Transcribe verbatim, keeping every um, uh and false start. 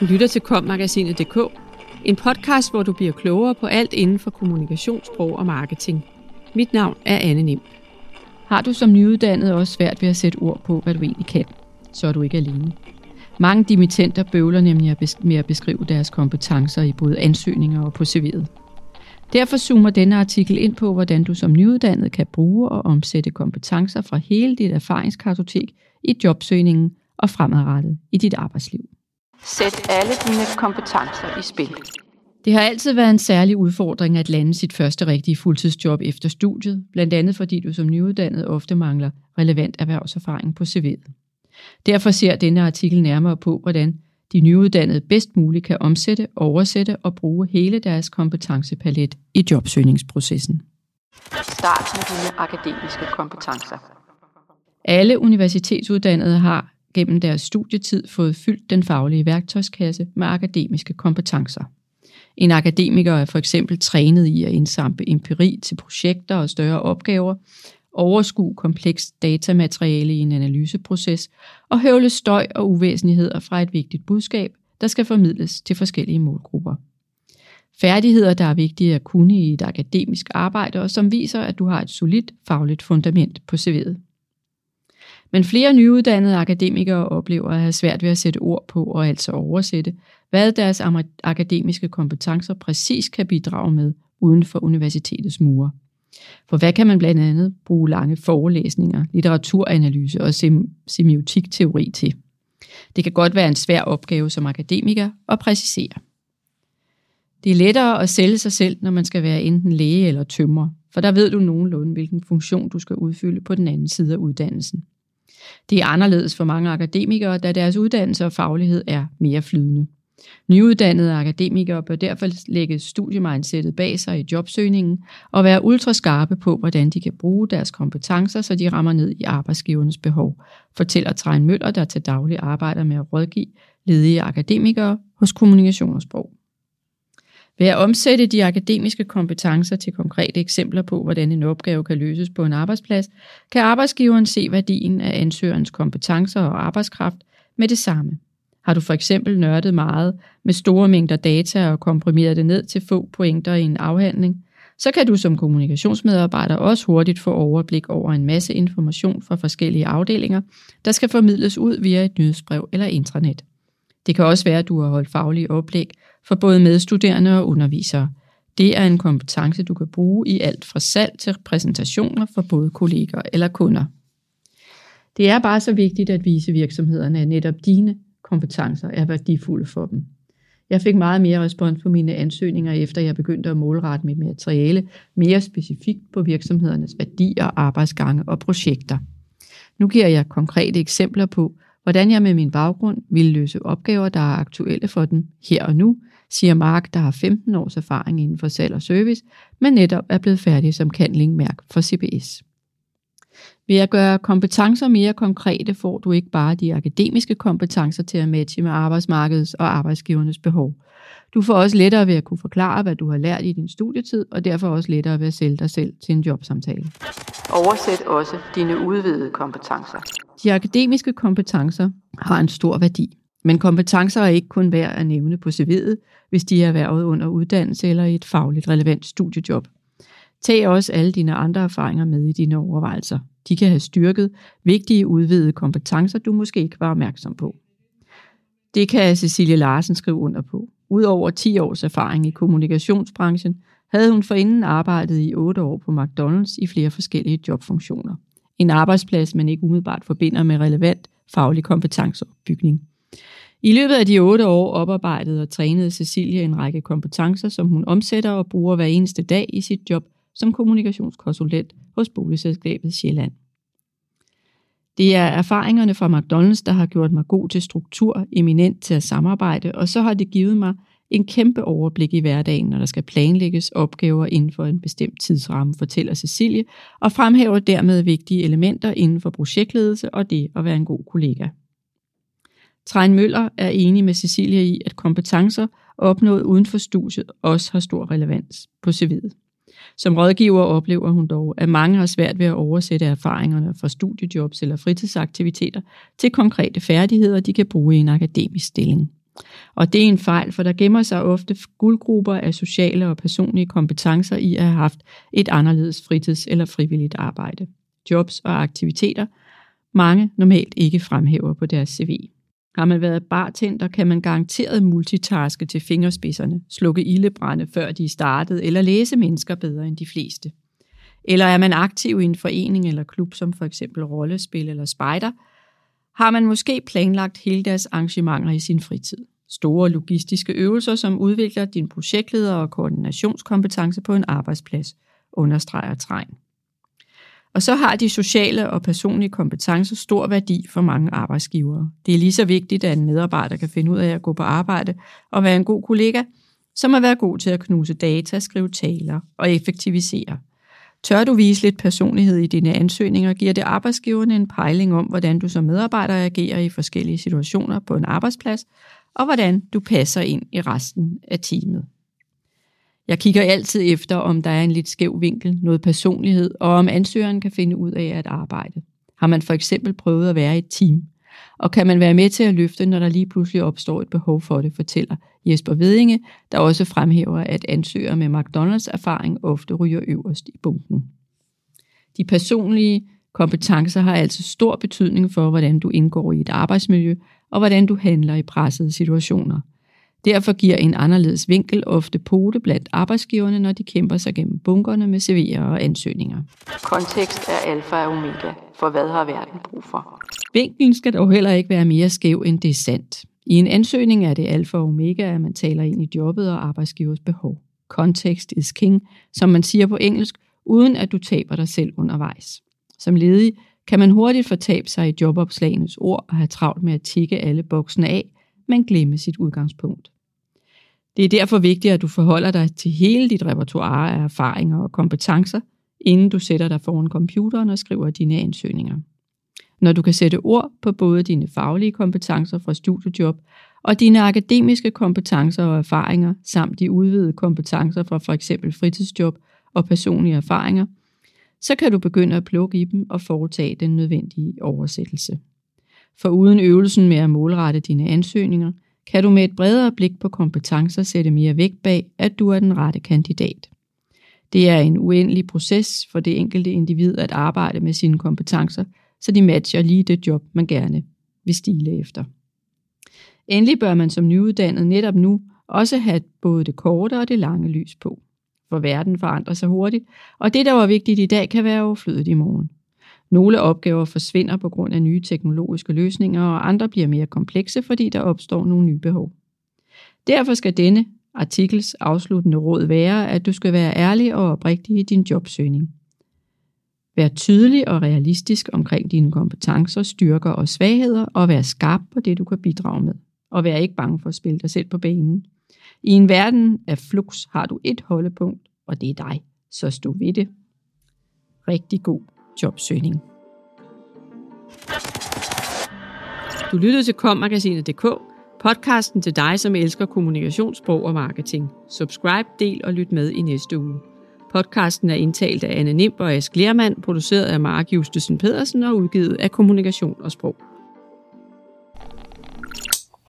Du lytter til kommagasinet punktum d k, en podcast, hvor du bliver klogere på alt inden for kommunikationssprog og marketing. Mit navn er Anne Nim. Har du som nyuddannet også svært ved at sætte ord på, hvad du egentlig kan, så er du ikke alene. Mange dimittenter bøvler nemlig med at beskrive deres kompetencer i både ansøgninger og på C V'et. Derfor zoomer denne artikel ind på, hvordan du som nyuddannet kan bruge og omsætte kompetencer fra hele dit erfaringskartotek i jobsøgningen og fremadrettet i dit arbejdsliv. Sæt alle dine kompetencer i spil. Det har altid været en særlig udfordring at lande sit første rigtige fuldtidsjob efter studiet, blandt andet fordi du som nyuddannet ofte mangler relevant erhvervserfaring på C V'et. Derfor ser denne artikel nærmere på, hvordan de nyuddannede bedst muligt kan omsætte, oversætte og bruge hele deres kompetencepalet i jobsøgningsprocessen. Start med dine akademiske kompetencer. Alle universitetsuddannede har gennem deres studietid fået fyldt den faglige værktøjskasse med akademiske kompetencer. En akademiker er for eksempel trænet i at indsamle empiri til projekter og større opgaver, overskue komplekst datamateriale i en analyseproces og høvle støj og uvæsentligheder fra et vigtigt budskab, der skal formidles til forskellige målgrupper. Færdigheder, der er vigtige at kunne i et akademisk arbejde, og som viser, at du har et solidt fagligt fundament på C V'et. Men flere nyuddannede akademikere oplever at have svært ved at sætte ord på og altså oversætte, hvad deres akademiske kompetencer præcis kan bidrage med uden for universitetets mure. For hvad kan man blandt andet bruge lange forelæsninger, litteraturanalyse og sem- semiotikteori til? Det kan godt være en svær opgave som akademiker at præcisere. Det er lettere at sælge sig selv, når man skal være enten læge eller tømrer, for der ved du nogenlunde, hvilken funktion du skal udfylde på den anden side af uddannelsen. Det er anderledes for mange akademikere, da deres uddannelse og faglighed er mere flydende. Nyuddannede akademikere bør derfor lægge studiemindsetet bag sig i jobsøgningen og være ultraskarpe på, hvordan de kan bruge deres kompetencer, så de rammer ned i arbejdsgivernes behov, fortæller Trine Møller, der til daglig arbejder med at rådgive ledige akademikere hos Kommunikation og Sprog. Ved at omsætte de akademiske kompetencer til konkrete eksempler på, hvordan en opgave kan løses på en arbejdsplads, kan arbejdsgiveren se værdien af ansøgerens kompetencer og arbejdskraft med det samme. Har du for eksempel nørdet meget med store mængder data og komprimeret det ned til få pointer i en afhandling, så kan du som kommunikationsmedarbejder også hurtigt få overblik over en masse information fra forskellige afdelinger, der skal formidles ud via et nyhedsbrev eller intranet. Det kan også være, at du har holdt faglige oplæg for både medstuderende og undervisere. Det er en kompetence, du kan bruge i alt fra salg til præsentationer for både kolleger eller kunder. Det er bare så vigtigt at vise virksomhederne, at netop dine kompetencer er værdifulde for dem. Jeg fik meget mere respons på mine ansøgninger, efter jeg begyndte at målrette mit materiale mere specifikt på virksomhedernes værdier, arbejdsgange og projekter. Nu giver jeg konkrete eksempler på, hvordan jeg med min baggrund vil løse opgaver, der er aktuelle for dem her og nu, siger Mark, der har femten års erfaring inden for salg og service, men netop er blevet færdig som candlingmærk for C B S. Ved at gøre kompetencer mere konkrete, får du ikke bare de akademiske kompetencer til at matche med arbejdsmarkedets og arbejdsgivernes behov. Du får også lettere ved at kunne forklare, hvad du har lært i din studietid, og derfor også lettere ved at sælge dig selv til en jobsamtale. Oversæt også dine udvidede kompetencer. De akademiske kompetencer har en stor værdi, men kompetencer er ikke kun værd at nævne på C V'et, hvis de er erhvervet under uddannelse eller i et fagligt relevant studiejob. Tag også alle dine andre erfaringer med i dine overvejelser. De kan have styrket vigtige udvidede kompetencer, du måske ikke var opmærksom på. Det kan Cecilie Larsen skrive under på. Udover ti års erfaring i kommunikationsbranchen, havde hun forinden arbejdet i otte år på McDonald's i flere forskellige jobfunktioner. En arbejdsplads, man ikke umiddelbart forbinder med relevant faglig kompetenceopbygning. I løbet af de otte år oparbejdede og trænede Cecilie en række kompetencer, som hun omsætter og bruger hver eneste dag i sit job som kommunikationskonsulent hos Boligselskabet Sjælland. Det er erfaringerne fra McDonald's, der har gjort mig god til struktur, eminent til at samarbejde, og så har det givet mig en kæmpe overblik i hverdagen, når der skal planlægges opgaver inden for en bestemt tidsramme, fortæller Cecilie, og fremhæver dermed vigtige elementer inden for projektledelse og det at være en god kollega. Trine Møller er enig med Cecilie i, at kompetencer opnået uden for studiet også har stor relevans på C V'et. Som rådgiver oplever hun dog, at mange har svært ved at oversætte erfaringerne fra studiejobs eller fritidsaktiviteter til konkrete færdigheder, de kan bruge i en akademisk stilling. Og det er en fejl, for der gemmer sig ofte guldgrupper af sociale og personlige kompetencer i at have haft et anderledes fritids- eller frivilligt arbejde. Jobs og aktiviteter, mange normalt ikke fremhæver på deres C V. Har man været bartender, kan man garanteret multitaske til fingerspidserne, slukke ildebrænde før de er startet, eller læse mennesker bedre end de fleste. Eller er man aktiv i en forening eller klub, som for eksempel rollespil eller spejder, har man måske planlagt hele deres arrangementer i sin fritid. Store logistiske øvelser, som udvikler din projektleder- og koordinationskompetence på en arbejdsplads, understreger Trein. Og så har de sociale og personlige kompetencer stor værdi for mange arbejdsgivere. Det er lige så vigtigt, at en medarbejder kan finde ud af at gå på arbejde og være en god kollega, som at være god til at knuse data, skrive taler og effektivisere. Tør du vise lidt personlighed i dine ansøgninger, giver det arbejdsgiverne en pejling om, hvordan du som medarbejder agerer i forskellige situationer på en arbejdsplads, og hvordan du passer ind i resten af teamet. Jeg kigger altid efter, om der er en lidt skæv vinkel, noget personlighed, og om ansøgeren kan finde ud af at arbejde. Har man for eksempel prøvet at være i et team? Og kan man være med til at løfte, når der lige pludselig opstår et behov for det, fortæller Jesper Vedinge, der også fremhæver, at ansøgere med McDonald's-erfaring ofte ryger øverst i bunken. De personlige kompetencer har altså stor betydning for, hvordan du indgår i et arbejdsmiljø, og hvordan du handler i pressede situationer. Derfor giver en anderledes vinkel ofte pote blandt arbejdsgiverne, når de kæmper sig gennem bunkerne med C V'er og ansøgninger. Kontekst er alfa og omega, for hvad har verden brug for? Vinklen skal dog heller ikke være mere skæv, end det er sandt. I en ansøgning er det alfa og omega, at man taler ind i jobbet og arbejdsgivers behov. Context is king, som man siger på engelsk, uden at du taber dig selv undervejs. Som ledig kan man hurtigt fortabe sig i jobopslagenes ord og have travlt med at tikke alle boksene af, men glemme sit udgangspunkt. Det er derfor vigtigt, at du forholder dig til hele dit repertoire af erfaringer og kompetencer, inden du sætter dig foran computeren og skriver dine ansøgninger. Når du kan sætte ord på både dine faglige kompetencer fra studiejob og dine akademiske kompetencer og erfaringer, samt de udvidede kompetencer fra f.eks. fritidsjob og personlige erfaringer, så kan du begynde at plukke i dem og foretage den nødvendige oversættelse. For uden øvelsen med at målrette dine ansøgninger, kan du med et bredere blik på kompetencer sætte mere vægt bag, at du er den rette kandidat. Det er en uendelig proces for det enkelte individ at arbejde med sine kompetencer, så de matcher lige det job, man gerne vil stile efter. Endelig bør man som nyuddannet netop nu også have både det korte og det lange lys på. For verden forandrer sig hurtigt, og det, der var vigtigt i dag, kan være overflødigt i morgen. Nogle opgaver forsvinder på grund af nye teknologiske løsninger, og andre bliver mere komplekse, fordi der opstår nogle nye behov. Derfor skal denne artikels afsluttende råd være, at du skal være ærlig og oprigtig i din jobsøgning. Vær tydelig og realistisk omkring dine kompetencer, styrker og svagheder, og vær skarp på det, du kan bidrage med. Og vær ikke bange for at spille dig selv på banen. I en verden af flux har du et holdepunkt, og det er dig. Så stå ved det. Rigtig god jobsøgning. Du lyttede til kommagasinet punktum d k, podcasten til dig, som elsker kommunikationssprog og marketing. Subscribe, del og lyt med i næste uge. Podcasten er indtalt af Anne Nimb og Ask Lermand, produceret af Mark Justesen Pedersen og udgivet af Kommunikation og Sprog.